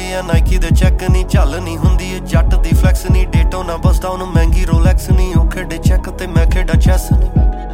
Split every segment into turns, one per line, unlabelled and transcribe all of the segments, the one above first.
ਮਿਲੀ ਆ ਨਾਈਕੀ ਦੇ ਚੈੱਕ ਨੀ ਝੱਲ ਨੀ ਹੁੰਦੀ ਏ ਜੱਟ ਦੀ ਫਲੈਕਸ ਨੀ ਡੇਟੋ ਨਾ ਬਸਦਾ ਉਹਨੂੰ ਮਹਿੰਗੀ ਰੋਲੈਕਸ ਨੀ ਉਹ ਖੇਡੇ ਚੈੱਕ ਤੇ ਮੈਂ ਖੇਡਾ ਚੈਸ ਨੀ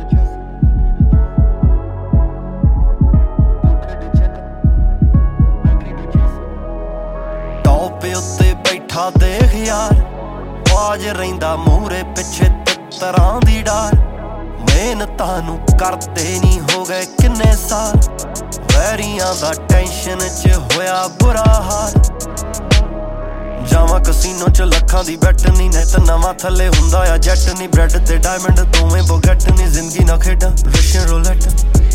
ਟੌਪ ਉੱਤੇ ਬੈਠਾ ਦੇਖ ਯਾਰ ਬਾਜ ਰਹਿੰਦਾ ਮੂਹਰੇ ਪਿੱਛੇ ਤਿੱਤਰਾਂ ਦੀ ਡਾਰ ਮਿਹਨਤਾਂ ਨੂੰ ਕਰਦੇ ਨੀ ਹੋ ਗਏ ਕਿੰਨੇ ਸਾਲ ਵੈਰੀਆਂ ਦਾ ਟੈਨਸ਼ਨ ਚ ਹੋਇਆ ਬੁਰਾ ਹਾਲ ਜਾਵਾਂ ਕਸੀਨੋ ਚ ਲੱਖਾਂ ਦੀ ਬੈਟ ਨੀ ਨੈਟ ਨਵਾਂ ਥੱਲੇ ਹੁੰਦਾ ਆ ਜੈਟ ਨੀ ਬ੍ਰੈਡ ਤੇ ਡਾਇਮੰਡ ਦੋਵੇਂ ਬੋਗੈਟ ਨੀ ਜ਼ਿੰਦਗੀ ਨਾ ਖੇਡਾਂ ਰਸ਼ੀਅਨ ਰੋਲੈਟ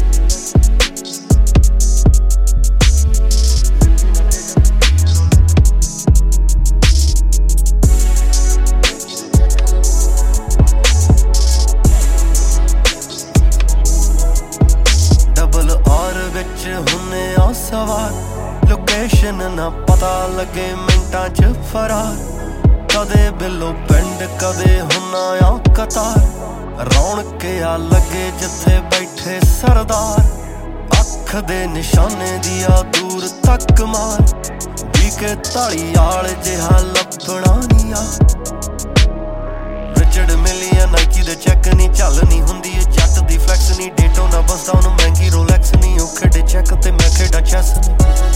ਵਿੱਚ ਹੁੰਨੇ ਆ ਸਵਾਰ ਲੋਕੇਸ਼ਨ ਨਾ ਪਤਾ ਲੱਗੇ ਮਿੰਟਾਂ ਚ ਫਰਾਰ ਕਦੇ ਬਿੱਲੋ ਪਿੰਡ ਕਦੇ ਹੁੰਨਾ ਆ ਕਤਾਰ ਰੌਣਕ ਆ ਲੱਗੇ ਜਿੱਥੇ ਬੈਠੇ ਸਰਦਾਰ ਅੱਖ ਦੇ ਨਿਸ਼ਾਨੇ ਦੀ ਆ ਦੂਰ ਤੱਕ ਮਾਰ ਵੀ ਕੇ ਧਾਲੀਵਾਲ ਜਿਹਾ ਲੱਭਣਾ ਨੀ ਆ ਰਿਚਰਡ ਮਿਲੀ ਆ ਨਾਈਕੀ ਦੇ ਚੈੱਕ ਨੀ ਝੱਲ ਨੀ ਹੁੰਦੀ ਏ ਜੱਟ ਦੀ ਫਲੈਕਸ ਨੀ ਡੇਟੋ ਨਾ ਬਸਦਾ ਉਹਨੂੰ ਮਹਿੰਗੀ ਰੋਲੈਕਸ ਨੀ ਉਹ ਖੇਡੇ ਚੈੱਕ ਤੇ ਮੈਂ ਖੇਡਾ ਚੈਸ ਨੀ